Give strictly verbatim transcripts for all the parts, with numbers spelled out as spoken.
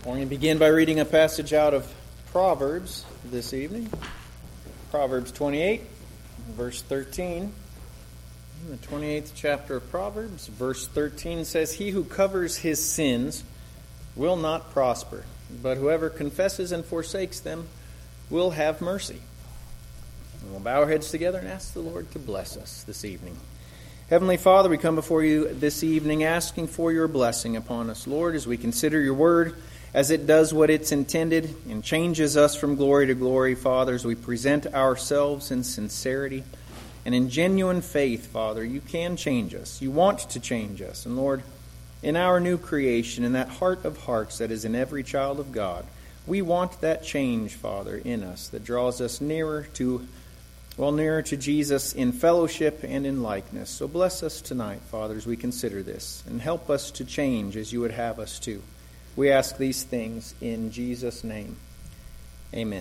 We're going to begin by reading a passage out of Proverbs this evening. Proverbs twenty-eight, verse thirteen. In the twenty-eighth chapter of Proverbs, verse thirteen says, "He who covers his sins will not prosper, but whoever confesses and forsakes them will have mercy." And we'll bow our heads together and ask the Lord to bless us this evening. Heavenly Father, we come before you this evening asking for your blessing upon us, Lord, as we consider your word, as it does what it's intended and changes us from glory to glory, Father, as we present ourselves in sincerity and in genuine faith, Father. You can change us. You want to change us. And Lord, in our new creation, in that heart of hearts that is in every child of God, we want that change, Father, in us that draws us nearer to Well, nearer to Jesus in fellowship and in likeness. So bless us tonight, Father, as we consider this, and help us to change as you would have us to. We ask these things in Jesus' name. Amen.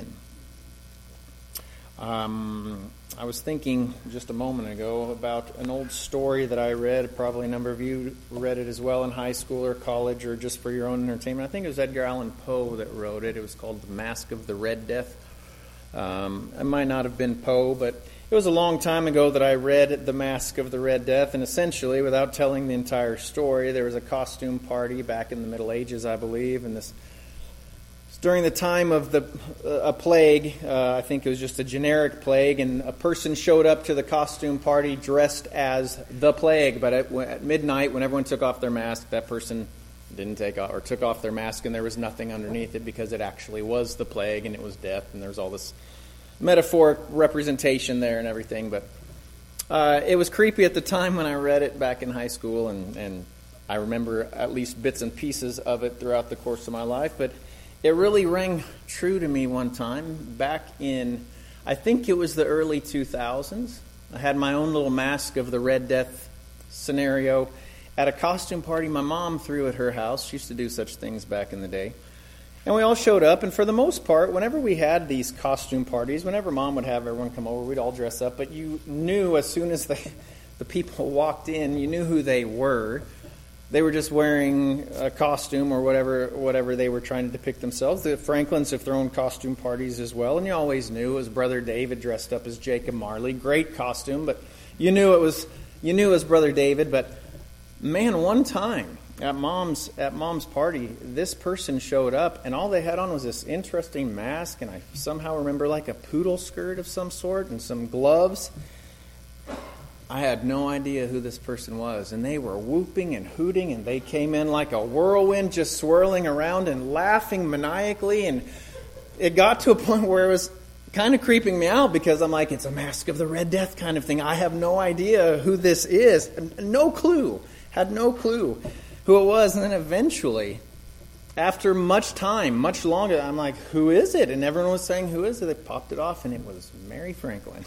Um, I was thinking just a moment ago about an old story that I read. Probably a number of you read it as well in high school or college or just for your own entertainment. I think it was Edgar Allan Poe that wrote it. It was called The Mask of the Red Death. Um, it might not have been Poe, but it was a long time ago that I read The Mask of the Red Death, and essentially, without telling the entire story, there was a costume party back in the Middle Ages, I believe, and this during the time of the uh, a plague. uh, I think it was just a generic plague, and a person showed up to the costume party dressed as the plague, but at, at midnight, when everyone took off their mask, that person didn't take off or took off their mask, and there was nothing underneath it because it actually was the plague and it was death, and there was all this metaphoric representation there and everything. But uh, it was creepy at the time when I read it back in high school, and, and I remember at least bits and pieces of it throughout the course of my life. But it really rang true to me one time back in, I think it was the early two thousands. I had my own little Mask of the Red Death scenario at a costume party my mom threw at her house. She used to do such things back in the day. And we all showed up, and for the most part, whenever we had these costume parties, whenever Mom would have everyone come over, we'd all dress up, but you knew as soon as the, the people walked in, you knew who they were. They were just wearing a costume or whatever whatever they were trying to depict themselves. The Franklins have thrown costume parties as well, and you always knew it was Brother David dressed up as Jacob Marley. Great costume, but you knew it was you knew it was Brother David. But man, one time at mom's at mom's party, this person showed up, and all they had on was this interesting mask, and I somehow remember like a poodle skirt of some sort and some gloves. I had no idea who this person was, and they were whooping and hooting, and they came in like a whirlwind, just swirling around and laughing maniacally, and it got to a point where it was kind of creeping me out because I'm like, it's a Mask of the Red Death kind of thing. I have no idea who this is. No clue. Had no clue who it was. And then eventually, after much time, much longer, I'm like, who is it? And everyone was saying, who is it? They popped it off, and it was Mary Franklin.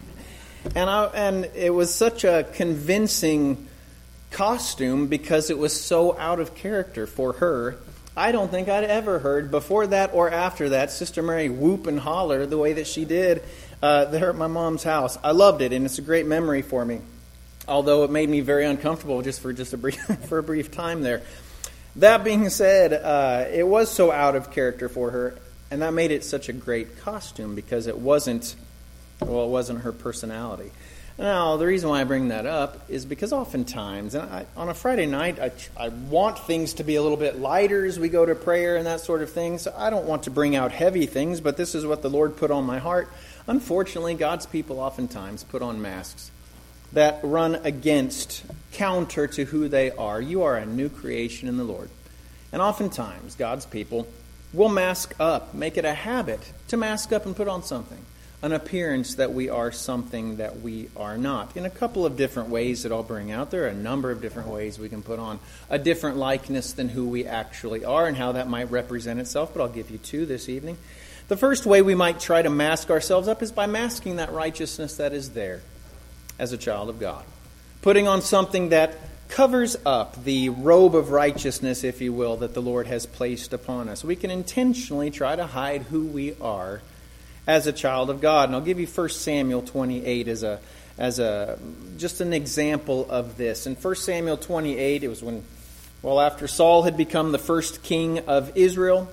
and I, and it was such a convincing costume because it was so out of character for her. I don't think I'd ever heard before that or after that Sister Mary whoop and holler the way that she did uh, there at my mom's house. I loved it, and it's a great memory for me. Although it made me very uncomfortable just for just a brief for a brief time there. That being said, uh, it was so out of character for her, and that made it such a great costume because it wasn't, well, it wasn't her personality. Now, the reason why I bring that up is because oftentimes, and I, on a Friday night, I, I want things to be a little bit lighter as we go to prayer and that sort of thing. So I don't want to bring out heavy things, but this is what the Lord put on my heart. Unfortunately, God's people oftentimes put on masks that run against, counter to who they are. You are a new creation in the Lord. And oftentimes, God's people will mask up, make it a habit to mask up and put on something, an appearance that we are something that we are not. In a couple of different ways that I'll bring out. There are a number of different ways we can put on a different likeness than who we actually are and how that might represent itself, but I'll give you two this evening. The first way we might try to mask ourselves up is by masking that righteousness that is there as a child of God. Putting on something that covers up the robe of righteousness, if you will, that the Lord has placed upon us. We can intentionally try to hide who we are as a child of God. And I'll give you First Samuel twenty-eight as a as a just an example of this. In First Samuel twenty-eight, it was when Well, after Saul had become the first king of Israel,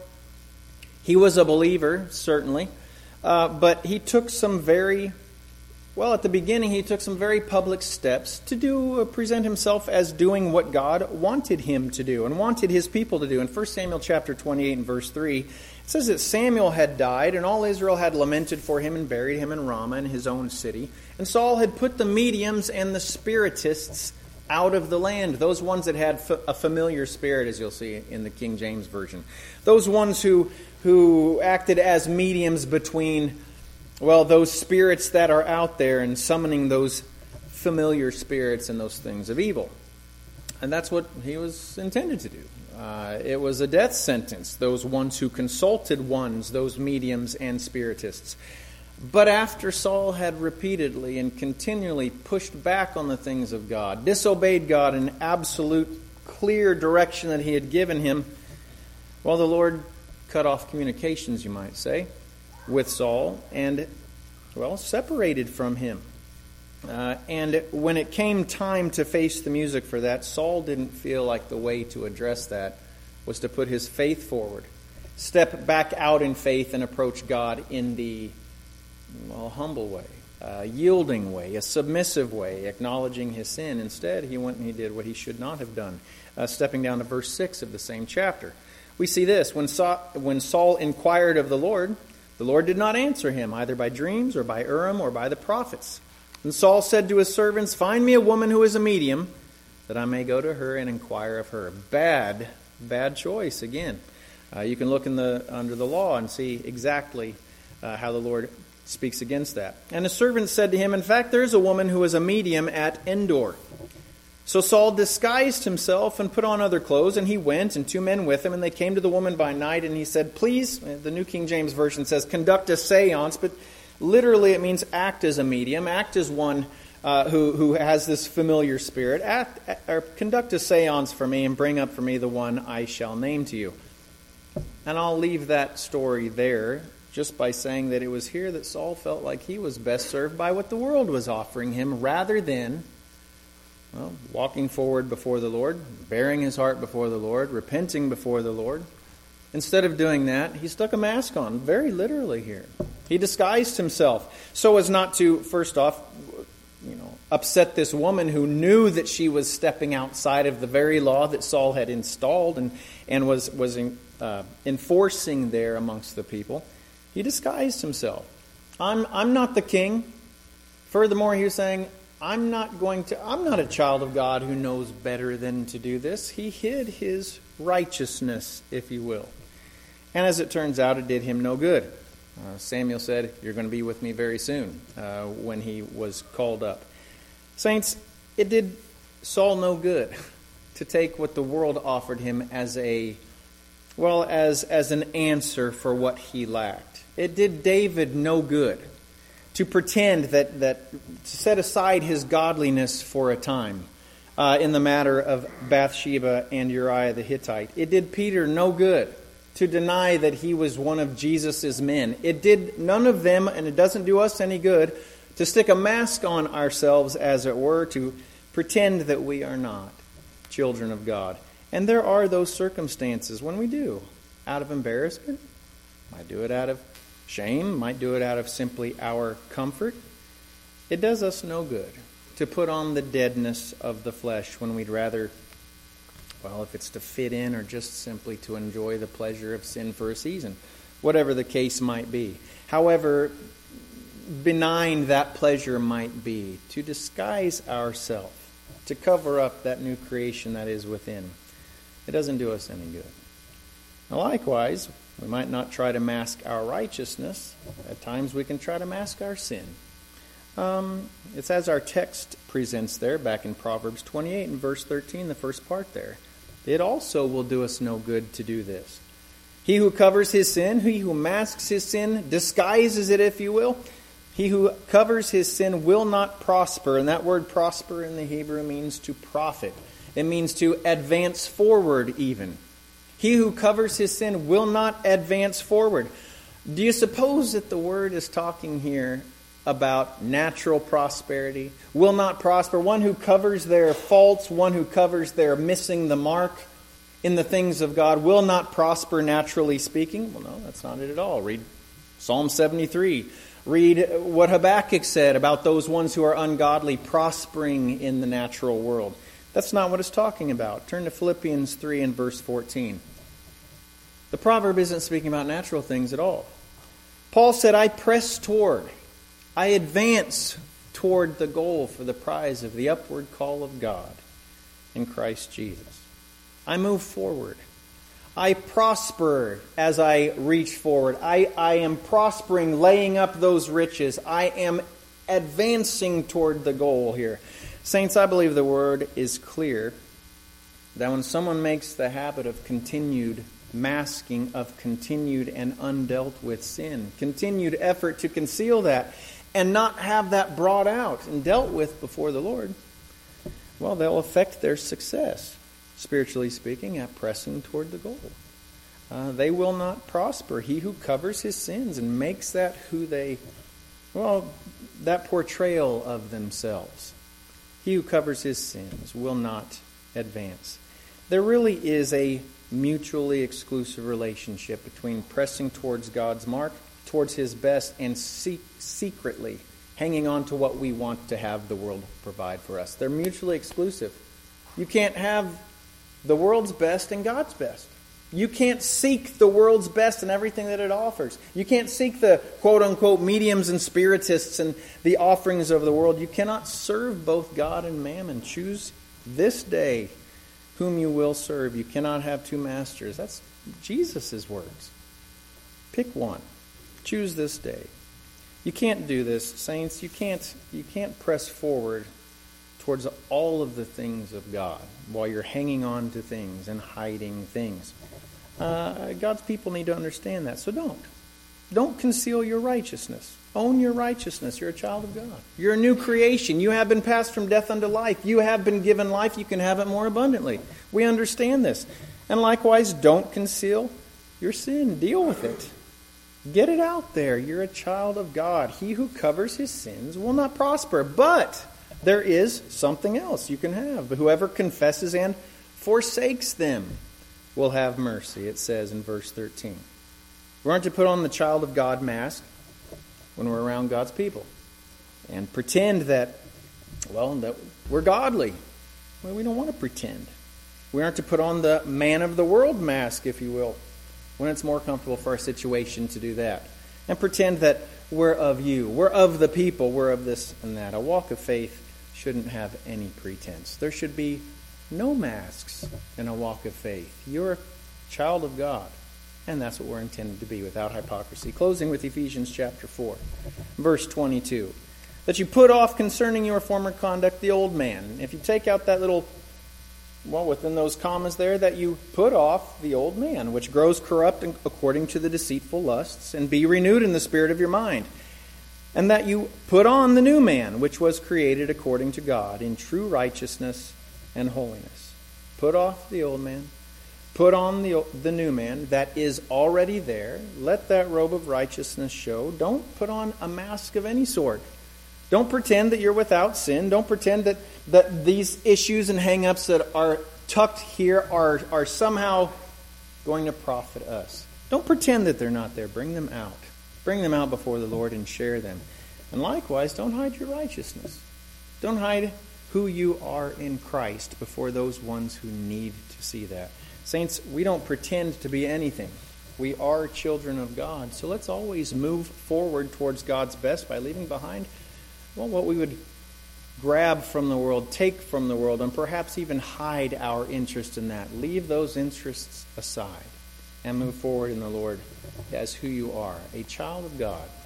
he was a believer, certainly, uh, but he took some very, well, at the beginning, he took some very public steps to do uh, present himself as doing what God wanted him to do and wanted his people to do. In First Samuel chapter twenty-eight and verse three, it says that Samuel had died, and all Israel had lamented for him and buried him in Ramah, in his own city. And Saul had put the mediums and the spiritists out of the land, those ones that had a familiar spirit, as you'll see in the King James Version. Those ones who, who acted as mediums between, well, those spirits that are out there and summoning those familiar spirits and those things of evil. And that's what he was intended to do. Uh, it was a death sentence, those ones who consulted ones, those mediums and spiritists. But after Saul had repeatedly and continually pushed back on the things of God, disobeyed God in absolute clear direction that he had given him, well, the Lord cut off communications, you might say, with Saul and, well, separated from him. Uh, and when it came time to face the music for that, Saul didn't feel like the way to address that was to put his faith forward, step back out in faith and approach God in the, well, humble way, a yielding way, a submissive way, acknowledging his sin. Instead, he went and he did what he should not have done. Uh, stepping down to verse six of the same chapter, we see this. When Saul, when Saul inquired of the Lord, the Lord did not answer him, either by dreams or by Urim or by the prophets. And Saul said to his servants, "Find me a woman who is a medium, that I may go to her and inquire of her." Bad, bad choice again. Uh, you can look in the under the law and see exactly uh, how the Lord speaks against that. And the servant said to him, "In fact, there is a woman who is a medium at Endor." So Saul disguised himself and put on other clothes, and he went, and two men with him, and they came to the woman by night, and he said, "Please," the New King James Version says, "conduct a seance," but literally it means act as a medium, act as one uh, who, who has this familiar spirit, act, or conduct a seance for me and bring up for me the one I shall name to you. And I'll leave that story there, just by saying that it was here that Saul felt like he was best served by what the world was offering him, rather than, well, walking forward before the Lord, bearing his heart before the Lord, repenting before the Lord. Instead of doing that, he stuck a mask on, very literally here. He disguised himself so as not to, first off, you know, upset this woman who knew that she was stepping outside of the very law that Saul had installed and, and was, was uh, enforcing there amongst the people. He disguised himself. I'm I'm not the king. Furthermore, he was saying, I'm not going to I'm not a child of God who knows better than to do this. He hid his righteousness, if you will. And as it turns out, it did him no good. Uh, Samuel said, "You're going to be with me very soon," uh, when he was called up. Saints, it did Saul no good to take what the world offered him as a, well, as as an answer for what he lacked. It did David no good to pretend that, that to set aside his godliness for a time uh, in the matter of Bathsheba and Uriah the Hittite. It did Peter no good to deny that he was one of Jesus' men. It did none of them, and it doesn't do us any good, to stick a mask on ourselves, as it were, to pretend that we are not children of God. And there are those circumstances when we do, out of embarrassment, might do it out of shame, might do it out of simply our comfort. It does us no good to put on the deadness of the flesh when we'd rather, well, if it's to fit in or just simply to enjoy the pleasure of sin for a season, whatever the case might be. However benign that pleasure might be, to disguise ourselves, to cover up that new creation that is within, it doesn't do us any good. Now, likewise, we might not try to mask our righteousness. At times we can try to mask our sin. Um, it's as our text presents there, back in Proverbs twenty-eight and verse thirteen, the first part there. It also will do us no good to do this. He who covers his sin, he who masks his sin, disguises it, if you will, he who covers his sin will not prosper. And that word prosper in the Hebrew means to profit. It means to advance forward even. He who covers his sin will not advance forward. Do you suppose that the word is talking here about natural prosperity? Will not prosper. One who covers their faults, one who covers their missing the mark. in the things of God will not prosper naturally speaking. Well, no, that's not it at all. Read Psalm seventy-three. Read what Habakkuk said about those ones who are ungodly prospering in the natural world. That's not what it's talking about. Turn to Philippians three and verse fourteen. The proverb isn't speaking about natural things at all. Paul said, I press toward, I advance toward the goal for the prize of the upward call of God in Christ Jesus. I move forward. I prosper as I reach forward. I, I am prospering, laying up those riches. I am advancing toward the goal here. Saints, I believe the word is clear that when someone makes the habit of continued masking, of continued and undealt with sin, continued effort to conceal that and not have that brought out and dealt with before the Lord, well, they'll affect their success, spiritually speaking, at pressing toward the goal. Uh, they will not prosper. He who covers his sins and makes that who they, well, that portrayal of themselves, he who covers his sins will not advance. There really is a mutually exclusive relationship between pressing towards God's mark, towards his best, and se- secretly hanging on to what we want to have the world provide for us. They're mutually exclusive. You can't have the world's best and God's best. You can't seek the world's best and everything that it offers. You can't seek the quote-unquote mediums and spiritists and the offerings of the world. You cannot serve both God and mammon. Choose this day whom you will serve. You cannot have two masters. That's Jesus' words. Pick one. Choose this day. You can't do this, saints. You can't, you can't press forward towards all of the things of God while you're hanging on to things and hiding things. Uh, God's people need to understand that, so don't. Don't conceal your righteousness. Own your righteousness. You're a child of God. You're a new creation. You have been passed from death unto life. You have been given life. You can have it more abundantly. We understand this. And likewise, don't conceal your sin. Deal with it. Get it out there. You're a child of God. He who covers his sins will not prosper. But there is something else you can have. But whoever confesses and forsakes them will have mercy, it says in verse thirteen. We aren't to put on the child of God mask when we're around God's people and pretend that, well, that we're godly. Well, we don't want to pretend. We aren't to put on the man of the world mask, if you will, when it's more comfortable for our situation to do that. And pretend that we're of you, we're of the people, we're of this and that. A walk of faith shouldn't have any pretense. There should be no masks in a walk of faith. You're a child of God. And that's what we're intended to be, without hypocrisy. Closing with Ephesians chapter four, verse twenty-two. That you put off concerning your former conduct the old man. If you take out that little, well, within those commas there, that you put off the old man, which grows corrupt according to the deceitful lusts, and be renewed in the spirit of your mind. And that you put on the new man, which was created according to God, in true righteousness and holiness. Put off the old man. Put on the, the new man that is already there. Let that robe of righteousness show. Don't put on a mask of any sort. Don't pretend that you're without sin. Don't pretend that, that these issues and hang-ups that are tucked here are, are somehow going to profit us. Don't pretend that they're not there. Bring them out. Bring them out before the Lord and share them. And likewise, don't hide your righteousness. Don't hide who you are in Christ before those ones who need to see that. Saints, we don't pretend to be anything. We are children of God. So let's always move forward towards God's best by leaving behind, well, what we would grab from the world, take from the world, and perhaps even hide our interest in that. Leave those interests aside and move forward in the Lord as who you are, a child of God.